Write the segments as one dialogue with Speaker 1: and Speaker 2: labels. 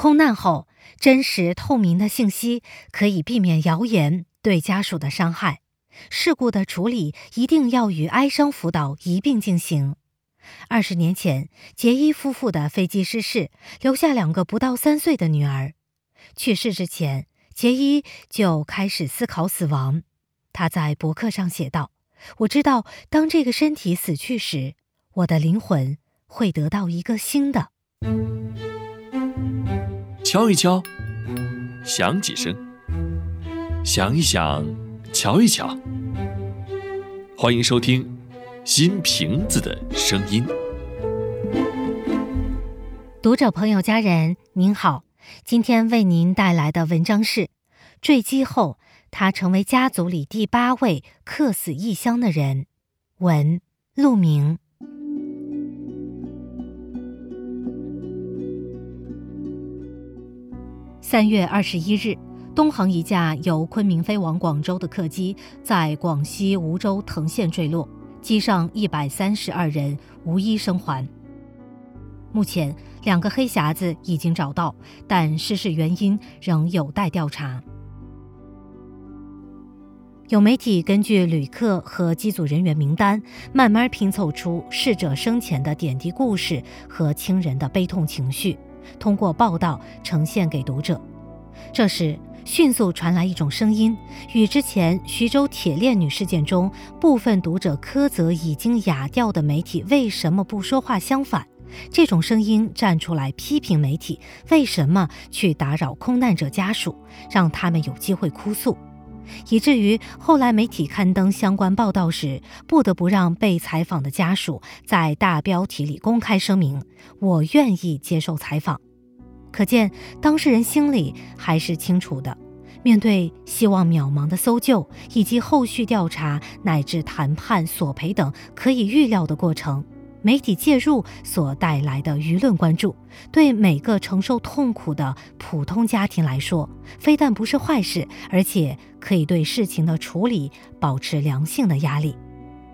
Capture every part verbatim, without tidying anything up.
Speaker 1: 空难后，真实透明的信息可以避免谣言对家属的伤害。事故的处理一定要与哀伤辅导一并进行。二十年前，杰伊夫妇的飞机失事，留下两个不到三岁的女儿。去世之前，杰伊就开始思考死亡。他在博客上写道：我知道当这个身体死去时，我的灵魂会得到一个新的。
Speaker 2: 敲一敲，响几声，想一想，瞧一瞧。欢迎收听新瓶子的声音。
Speaker 1: 读者朋友家人您好，今天为您带来的文章是：坠机后他成为家族里第八位客死异乡的人。文陆明。三月二十一日，东航一架由昆明飞往广州的客机在广西梧州藤县坠落，机上一百三十二人无一生还。目前，两个黑匣子已经找到，但失事原因仍有待调查。有媒体根据旅客和机组人员名单，慢慢拼凑出逝者生前的点滴故事和亲人的悲痛情绪，通过报道呈现给读者。这时，迅速传来一种声音，与之前徐州铁链女事件中部分读者苛责已经哑掉的媒体为什么不说话相反。这种声音站出来批评媒体为什么去打扰空难者家属，让他们有机会哭诉，以至于后来媒体刊登相关报道时，不得不让被采访的家属在大标题里公开声明：我愿意接受采访。可见当事人心里还是清楚的。面对希望渺茫的搜救以及后续调查乃至谈判索赔等可以预料的过程，媒体介入所带来的舆论关注，对每个承受痛苦的普通家庭来说，非但不是坏事，而且可以对事情的处理保持良性的压力。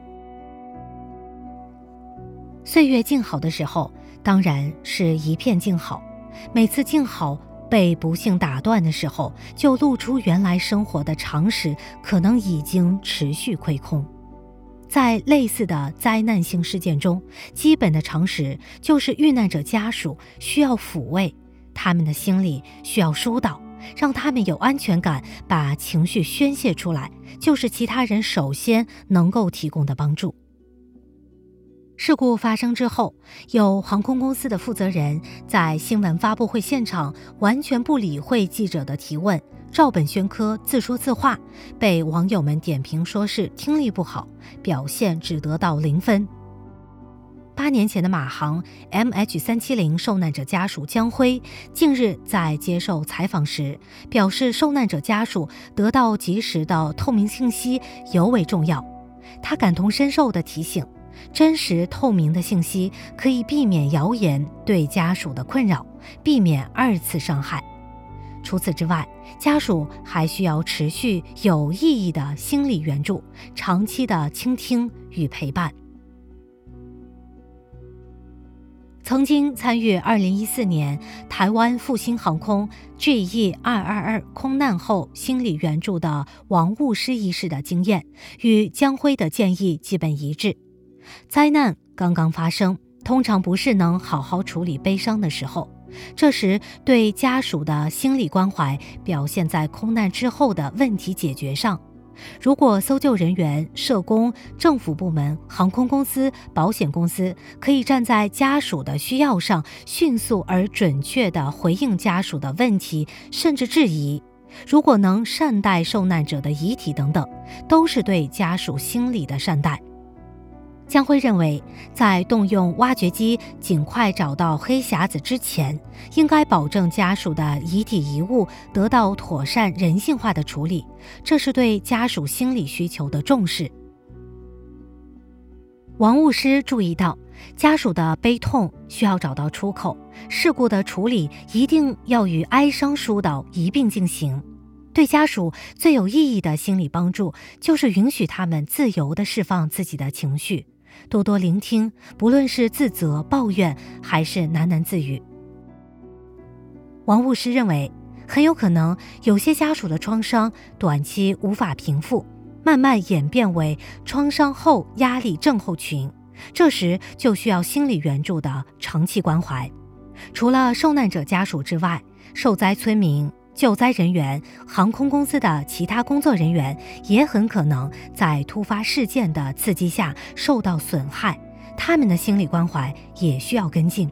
Speaker 1: 岁月静好的时候，当然是一片静好。每次静好被不幸打断的时候，就露出原来生活的常识可能已经持续亏空。在类似的灾难性事件中，基本的常识就是遇难者家属需要抚慰，他们的心理需要疏导，让他们有安全感，把情绪宣泄出来，就是其他人首先能够提供的帮助。事故发生之后，有航空公司的负责人在新闻发布会现场完全不理会记者的提问，照本宣科，自说自话，被网友们点评说是听力不好，表现只得到零分。八年前的马航 M H 三七零 受难者家属江辉近日在接受采访时表示，受难者家属得到及时的透明信息尤为重要。他感同身受地提醒，真实透明的信息可以避免谣言对家属的困扰，避免二次伤害。除此之外，家属还需要持续有意义的心理援助，长期的倾听与陪伴。曾经参与二零一四年台湾复兴航空 G E 二二二空难后心理援助的王务师医师的经验，与江辉的建议基本一致。灾难刚刚发生，通常不是能好好处理悲伤的时候，这时对家属的心理关怀表现在空难之后的问题解决上。如果搜救人员、社工、政府部门、航空公司、保险公司可以站在家属的需要上，迅速而准确地回应家属的问题甚至质疑，如果能善待受难者的遗体等等，都是对家属心理的善待。江辉认为，在动用挖掘机尽快找到黑匣子之前，应该保证家属的遗体遗物得到妥善人性化的处理，这是对家属心理需求的重视。王务师注意到，家属的悲痛需要找到出口，事故的处理一定要与哀伤疏导一并进行。对家属最有意义的心理帮助，就是允许他们自由地释放自己的情绪，多多聆听，不论是自责、抱怨，还是喃喃自语。 王务师认为，很有可能有些家属的创伤短期无法平复，慢慢演变为创伤后压力症候群，这时就需要心理援助的长期关怀。除了受难者家属之外，受灾村民、救灾人员、航空公司的其他工作人员也很可能在突发事件的刺激下受到损害，他们的心理关怀也需要跟进。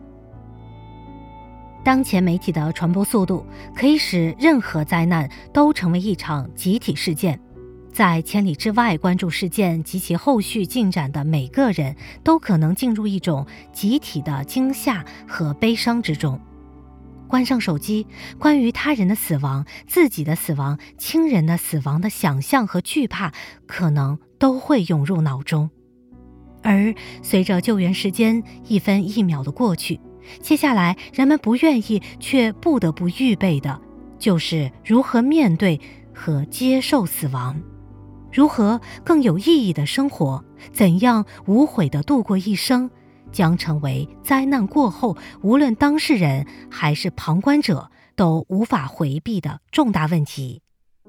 Speaker 1: 当前媒体的传播速度可以使任何灾难都成为一场集体事件，在千里之外关注事件及其后续进展的每个人都可能进入一种集体的惊吓和悲伤之中。关上手机，关于他人的死亡、自己的死亡、亲人的死亡的想象和惧怕可能都会涌入脑中。而随着救援时间一分一秒的过去，接下来人们不愿意却不得不预备的就是如何面对和接受死亡，如何更有意义的生活，怎样无悔地度过一生，将成为灾难过后无论当事人还是旁观者都无法回避的重大问题。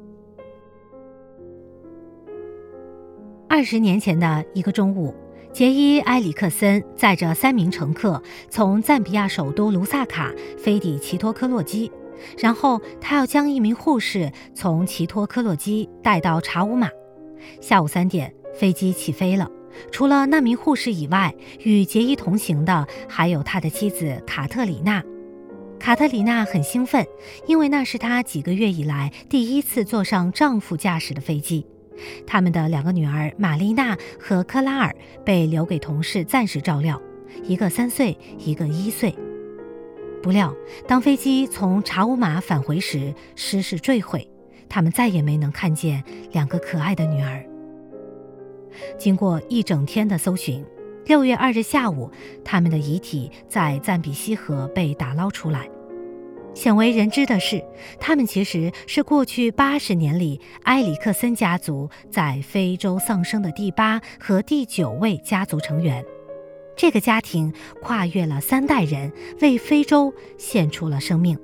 Speaker 1: 二十年前的一个中午，杰伊·埃里克森载着三名乘客从赞比亚首都卢萨卡飞抵奇托科洛基，然后他要将一名护士从奇托科洛基带到查武马。下午三点，飞机起飞了。除了那名护士以外，与杰伊同行的还有他的妻子卡特里娜。卡特里娜很兴奋，因为那是她几个月以来第一次坐上丈夫驾驶的飞机。他们的两个女儿玛丽娜和克拉尔被留给同事暂时照料，一个三岁，一个一岁。不料，当飞机从查武马返回时，失事坠毁，他们再也没能看见两个可爱的女儿。经过一整天的搜寻，六月二日下午，他们的遗体在赞比西河被打捞出来。鲜为人知的是，他们其实是过去八十年里埃里克森家族在非洲丧生的第八和第九位家族成员。这个家庭跨越了三代人，为非洲献出了生命。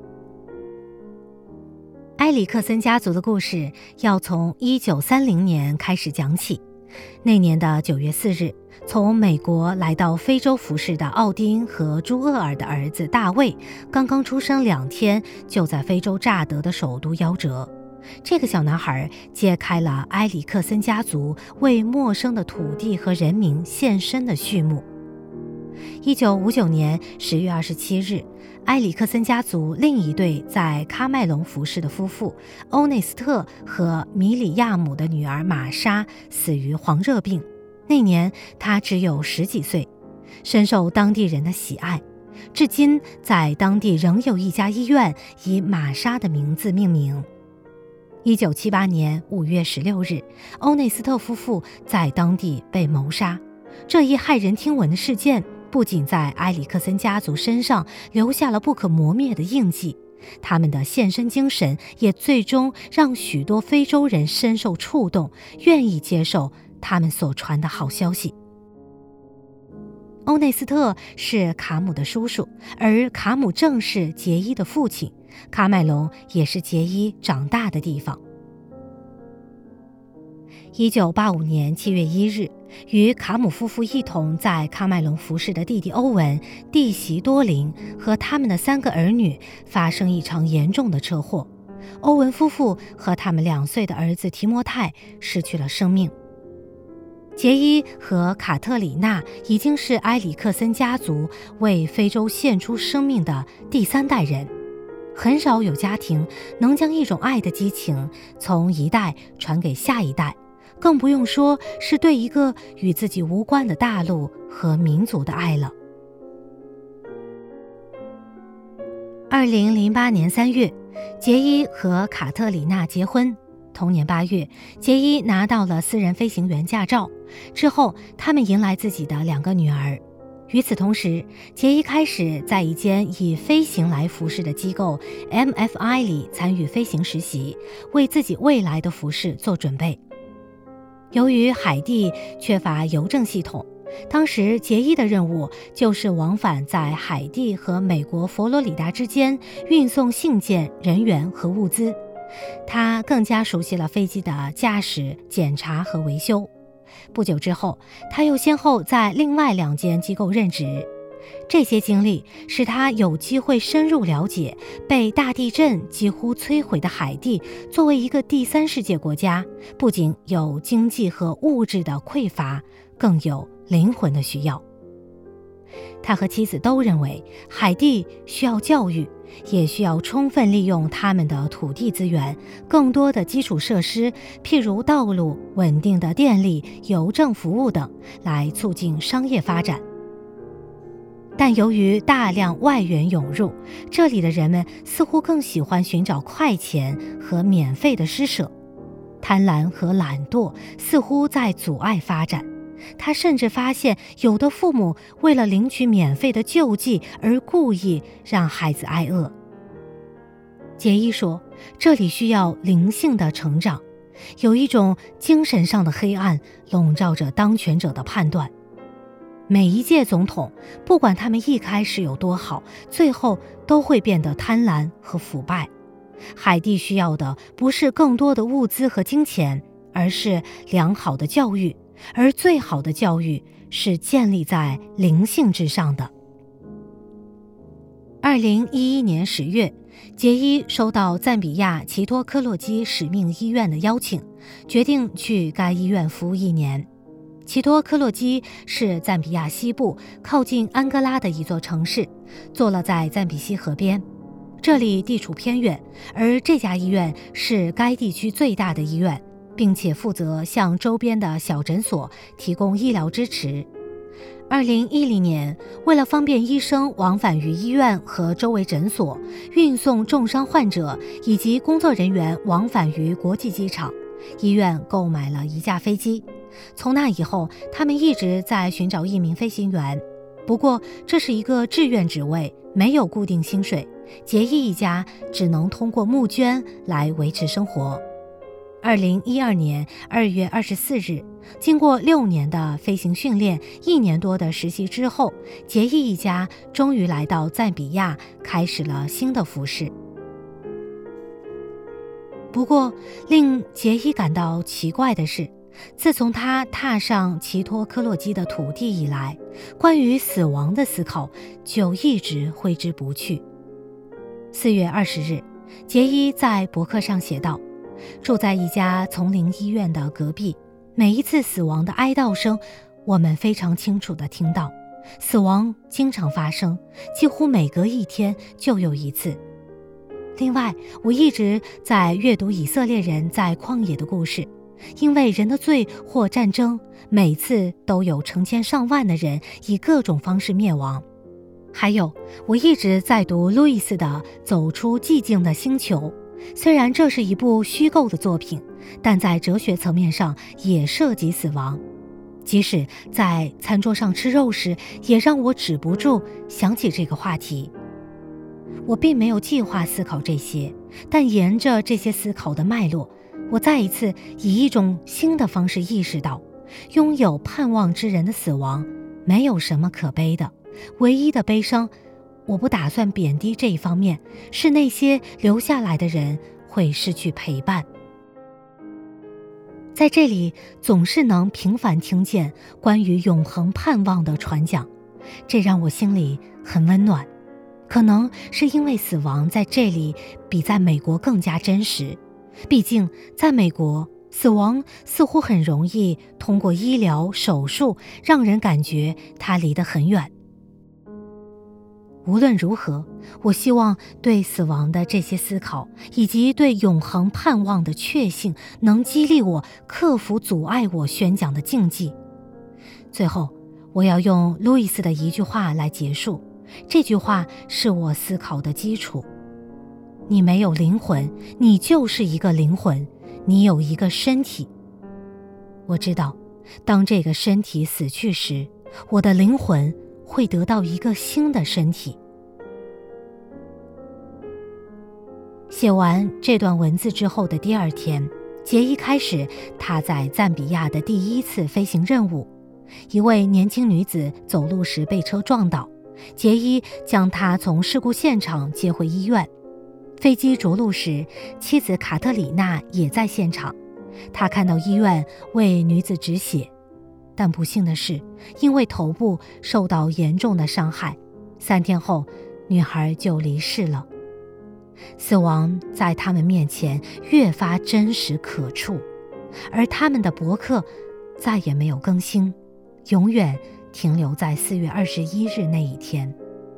Speaker 1: 埃里克森家族的故事要从一九三零年开始讲起。那年的九月四日，从美国来到非洲服侍的奥丁和朱厄尔的儿子大卫刚刚出生两天，就在非洲乍得的首都夭折。这个小男孩揭开了埃里克森家族为陌生的土地和人民献身的序幕。一九五九年十月二十七日，埃里克森家族另一对在喀麦隆服侍的夫妇欧内斯特和米里亚姆的女儿玛莎死于黄热病，那年她只有十几岁，深受当地人的喜爱。至今在当地仍有一家医院以玛莎的名字命名。一九七八年五月十六日，欧内斯特夫妇在当地被谋杀。这一骇人听闻的事件不仅在埃里克森家族身上留下了不可磨灭的印记，他们的献身精神也最终让许多非洲人深受触动，愿意接受他们所传的好消息。欧内斯特是卡姆的叔叔，而卡姆正是杰伊的父亲，喀麦隆也是杰伊长大的地方。一九八五年七月一日，与卡姆夫妇一同在喀麦隆服侍的弟弟欧文、弟媳多琳和他们的三个儿女发生一场严重的车祸。欧文夫妇和他们两岁的儿子提摩太失去了生命。杰伊和卡特里娜已经是埃里克森家族为非洲献出生命的第三代人。很少有家庭能将一种爱的激情从一代传给下一代，更不用说是对一个与自己无关的大陆和民族的爱了。二零零八年三月，杰伊和卡特里娜结婚。同年八月，杰伊拿到了私人飞行员驾照，之后他们迎来自己的两个女儿。与此同时，杰伊开始在一间以飞行来服侍的机构 M F I 里参与飞行实习，为自己未来的服侍做准备。由于海地缺乏邮政系统， 当时杰伊的任务就是往返在海地和美国佛罗里达之间运送信件、人员和物资。他更加熟悉了飞机的驾驶、检查和维修。不久之后，他又先后在另外两间机构任职。这些经历使他有机会深入了解被大地震几乎摧毁的海地作为一个第三世界国家，不仅有经济和物质的匮乏，更有灵魂的需要。他和妻子都认为海地需要教育，也需要充分利用他们的土地资源，更多的基础设施，譬如道路、稳定的电力、邮政服务等，来促进商业发展。但由于大量外援涌入，这里的人们似乎更喜欢寻找快钱和免费的施舍，贪婪和懒惰似乎在阻碍发展。他甚至发现，有的父母为了领取免费的救济而故意让孩子挨饿。杰伊说，这里需要灵性的成长，有一种精神上的黑暗笼罩着当权者的判断。每一届总统，不管他们一开始有多好，最后都会变得贪婪和腐败。海地需要的不是更多的物资和金钱，而是良好的教育，而最好的教育是建立在灵性之上的。二零一一年十月，杰伊收到赞比亚奇托科洛基使命医院的邀请，决定去该医院服务一年。奇托科洛基是赞比亚西部靠近安哥拉的一座城市，坐落在赞比西河边。这里地处偏远，而这家医院是该地区最大的医院，并且负责向周边的小诊所提供医疗支持。二零一零年，为了方便医生往返于医院和周围诊所，运送重伤患者以及工作人员往返于国际机场，医院购买了一架飞机。从那以后，他们一直在寻找一名飞行员。不过，这是一个志愿职位，没有固定薪水，杰伊一家只能通过募捐来维持生活。二零一二年二月二十四日，经过六年的飞行训练，一年多的实习之后，杰伊一家终于来到赞比亚，开始了新的服饰。不过，令杰伊感到奇怪的是，自从他踏上奇托科洛基的土地以来，关于死亡的思考就一直挥之不去。四月二十日，杰伊在博客上写道，住在一家丛林医院的隔壁，每一次死亡的哀悼声，我们非常清楚地听到。死亡经常发生，几乎每隔一天就有一次。另外，我一直在阅读以色列人在旷野的故事，因为人的罪或战争，每次都有成千上万的人以各种方式灭亡。还有，我一直在读路易斯的《走出寂静的星球》，虽然这是一部虚构的作品，但在哲学层面上也涉及死亡。即使在餐桌上吃肉时，也让我止不住想起这个话题。我并没有计划思考这些，但沿着这些思考的脉络，我再一次以一种新的方式意识到，拥有盼望之人的死亡没有什么可悲的，唯一的悲伤，我不打算贬低这一方面，是那些留下来的人会失去陪伴。在这里总是能频繁听见关于永恒盼望的传讲，这让我心里很温暖。可能是因为死亡在这里比在美国更加真实，毕竟在美国，死亡似乎很容易通过医疗手术让人感觉它离得很远。无论如何，我希望对死亡的这些思考，以及对永恒盼望的确信，能激励我克服阻碍我宣讲的禁忌。最后，我要用路易斯的一句话来结束，这句话是我思考的基础：你没有灵魂，你就是一个灵魂，你有一个身体。我知道，当这个身体死去时，我的灵魂会得到一个新的身体。写完这段文字之后的第二天，杰伊开始他在赞比亚的第一次飞行任务。 一位年轻女子走路时被车撞倒，杰伊将她从事故现场接回医院。飞机着陆时，妻子卡特里娜也在现场，她看到医院为女子止血，但不幸的是，因为头部受到严重的伤害，三天后女孩就离世了。死亡在他们面前越发真实可触，而他们的博客再也没有更新，永远停留在四月二十一日那一天。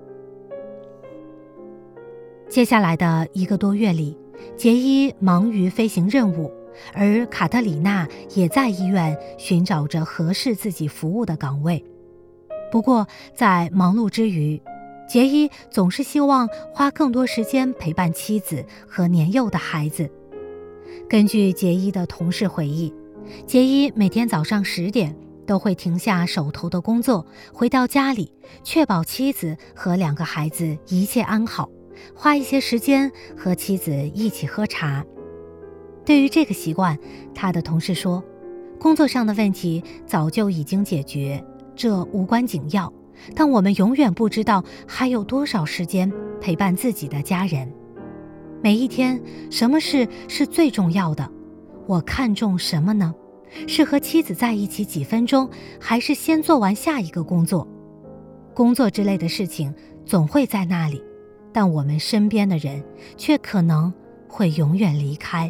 Speaker 1: 接下来的一个多月里，杰伊忙于飞行任务，而卡特里娜也在医院寻找着合适自己服务的岗位。不过在忙碌之余，杰伊总是希望花更多时间陪伴妻子和年幼的孩子。根据杰伊的同事回忆，杰伊每天早上十点都会停下手头的工作，回到家里，确保妻子和两个孩子一切安好，花一些时间和妻子一起喝茶。对于这个习惯，他的同事说，工作上的问题早就已经解决，这无关紧要，但我们永远不知道还有多少时间陪伴自己的家人。每一天，什么事是最重要的？我看重什么呢？是和妻子在一起几分钟，还是先做完下一个工作？工作之类的事情总会在那里，但我们身边的人却可能会永远离开。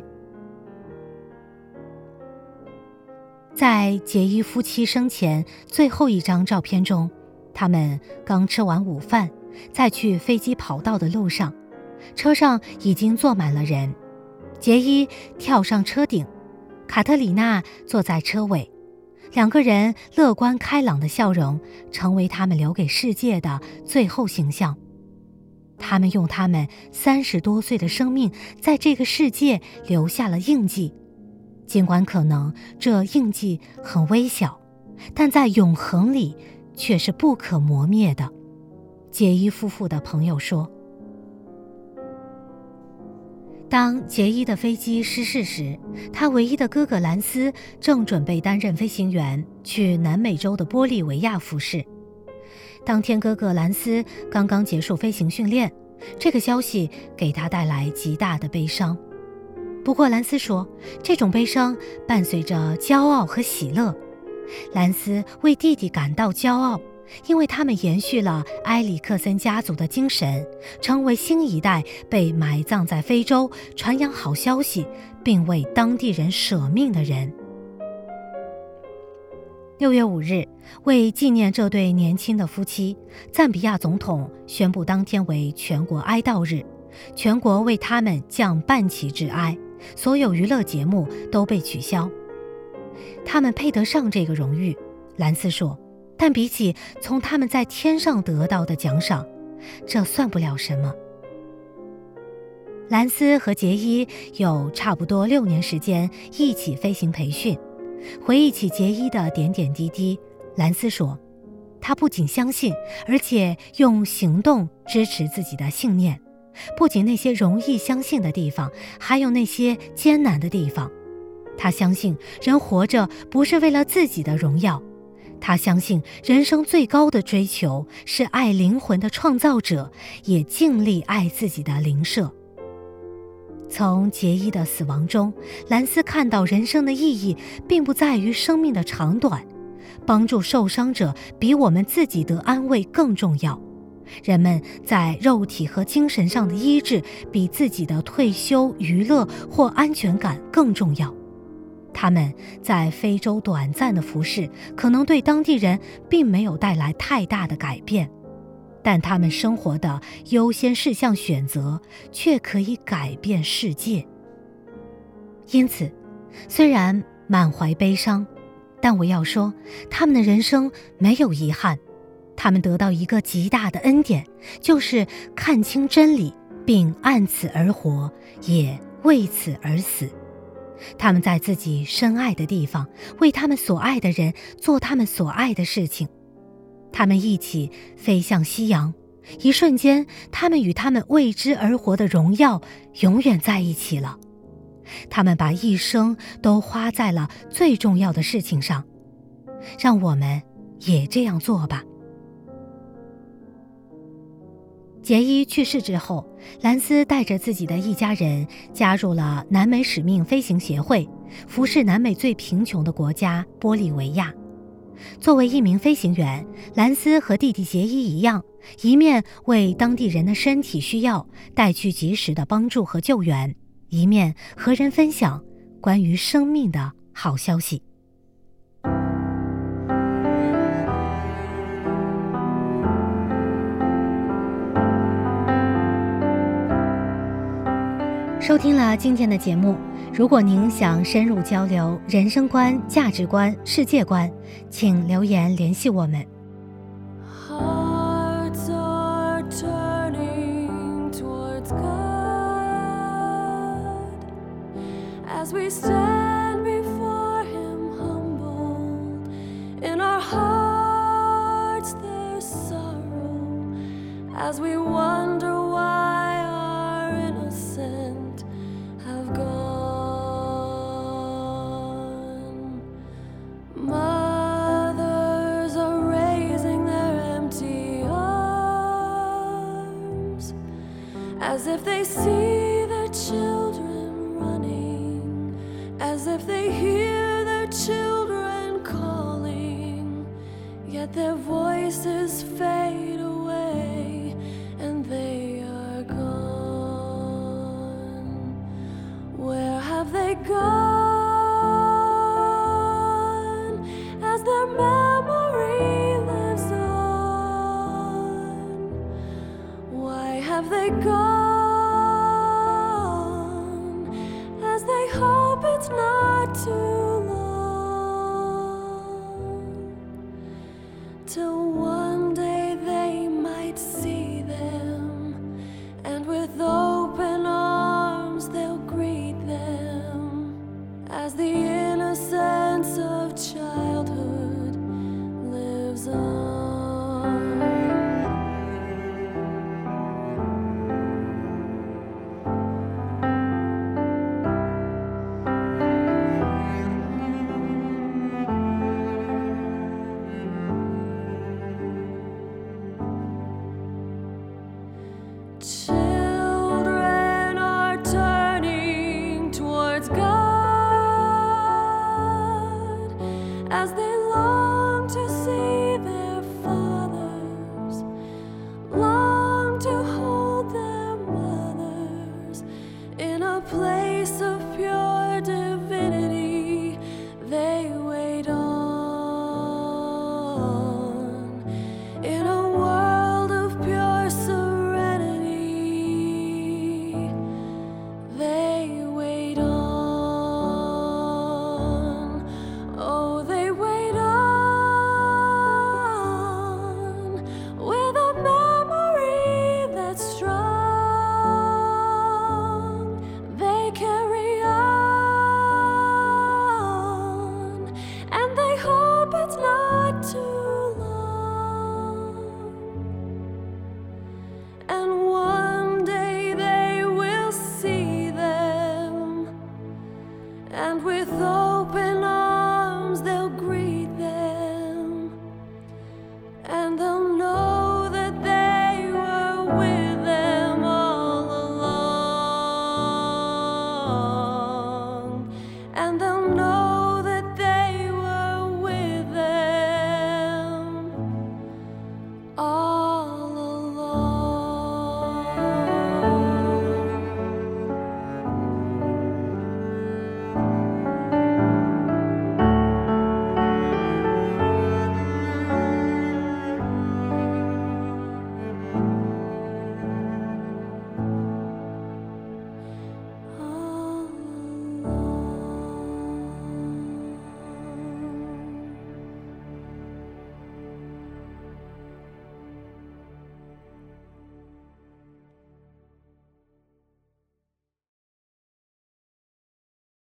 Speaker 1: 在杰伊夫妻生前最后一张照片中，他们刚吃完午饭，在去飞机跑道的路上，车上已经坐满了人。杰伊跳上车顶，卡特里娜坐在车尾，两个人乐观开朗的笑容成为他们留给世界的最后形象。他们用他们三十多岁的生命在这个世界留下了印记，尽管可能这印记很微小，但在永恒里却是不可磨灭的。杰伊夫妇的朋友说，当杰伊的飞机失事时，他唯一的哥哥兰斯正准备担任飞行员去南美洲的玻利维亚服侍。当天哥哥兰斯刚刚结束飞行训练，这个消息给他带来极大的悲伤。不过兰斯说，这种悲伤伴随着骄傲和喜乐。兰斯为弟弟感到骄傲，因为他们延续了埃里克森家族的精神，成为新一代被埋葬在非洲传扬好消息并为当地人舍命的人。六月五日，为纪念这对年轻的夫妻，赞比亚总统宣布当天为全国哀悼日，全国为他们降半旗致哀，所有娱乐节目都被取消。他们配得上这个荣誉，兰斯说，但比起从他们在天上得到的奖赏，这算不了什么。兰斯和杰伊有差不多六年时间一起飞行培训。回忆起杰伊的点点滴滴，兰斯说，他不仅相信，而且用行动支持自己的信念。不仅那些容易相信的地方，还有那些艰难的地方。他相信人活着不是为了自己的荣耀，他相信人生最高的追求是爱灵魂的创造者，也尽力爱自己的邻舍。从杰伊的死亡中，兰斯看到人生的意义并不在于生命的长短，帮助受伤者比我们自己得安慰更重要。人们在肉体和精神上的医治比自己的退休、娱乐或安全感更重要。他们在非洲短暂的服侍，可能对当地人并没有带来太大的改变，但他们生活的优先事项选择却可以改变世界。因此，虽然满怀悲伤，但我要说，他们的人生没有遗憾。他们得到一个极大的恩典，就是看清真理，并按此而活，也为此而死。他们在自己深爱的地方，为他们所爱的人做他们所爱的事情。他们一起飞向夕阳，一瞬间，他们与他们为之而活的荣耀永远在一起了。他们把一生都花在了最重要的事情上。让我们也这样做吧。杰伊去世之后，兰斯带着自己的一家人加入了南美使命飞行协会，服侍南美最贫穷的国家玻利维亚。作为一名飞行员，兰斯和弟弟杰伊一样，一面为当地人的身体需要带去及时的帮助和救援，一面和人分享关于生命的好消息。收听了今天的节目，如果您想深入交流人生观、价值观、世界观，请留言联系我们。
Speaker 3: Hearts are turning towards God as we stand before Him humbled. In our hearts there's sorrow as we wonder why our innocent have gone. Mothers are raising their empty arms as if they see their children running, as if they hear their children calling, yet their voices fade away and they are gone. Where have they gone as their memory lives on? Why have they gone as they hope it's not too long, till one day they might see them, and with open arms they'll greet them as the